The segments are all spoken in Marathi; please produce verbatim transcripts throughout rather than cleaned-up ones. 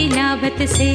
लाभतसे।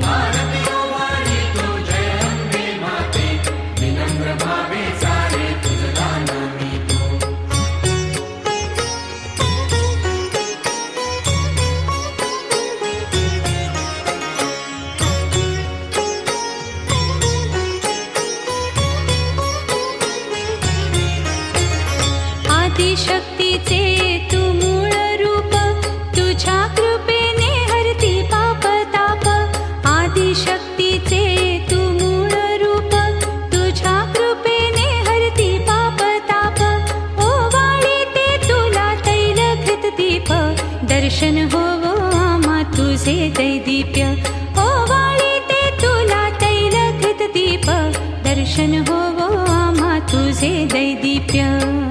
आदिशक्तीचे तू मूळ रूप, तुझ्या कृपेने हरती पाप ताप। आदिशक्तीचे तू मूळ रूप, तुझ्या कृपेने हरती पाप ताप। ओवाळीते तुला तैल घृत दीप, दर्शन होवो आम्हा तुझे दैदिप्य। ओवाळीते तुला तैल घृत दीप, दर्शन होवो आम्हा तुझे दैदिप्य।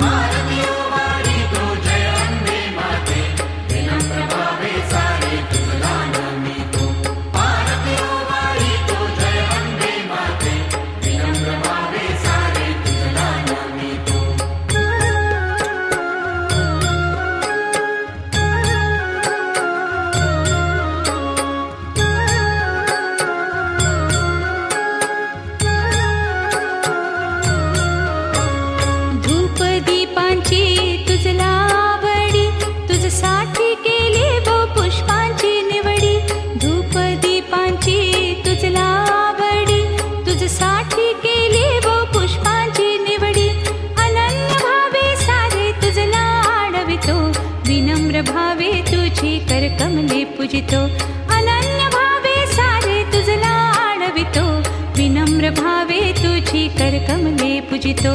विनम्र भावे तुझी कर कमले पूजितो। अनन्य भावे सारे तुझला आडवितो, विनम्र भावे तुझी कर कमले पूजितो।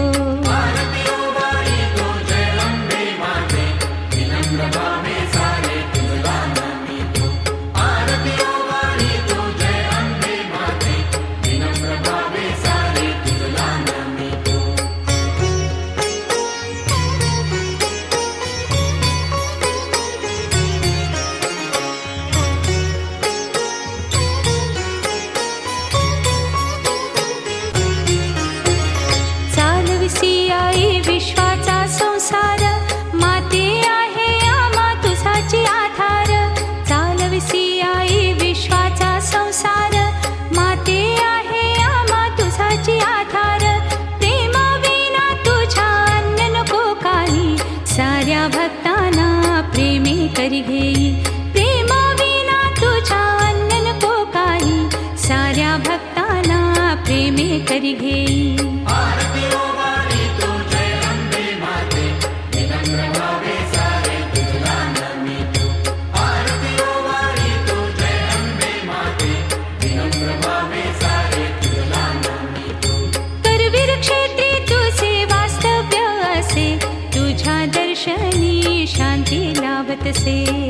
विश्वाचा संसार माते आहे आम्हा तुझाची आधार। चालविसी आई विश्वाचा संसार माते आहे आम्हा तुझाची आधार। प्रेम विना तुझ्या अन्न नको काही, साऱ्या भक्तांना प्रेमे करी घेई। प्रेम विना तुझ्या अन्न नको काही, साऱ्या भक्तांना प्रेमे करी घेई। तुझ्या दर्शनी शांती लाभतसे।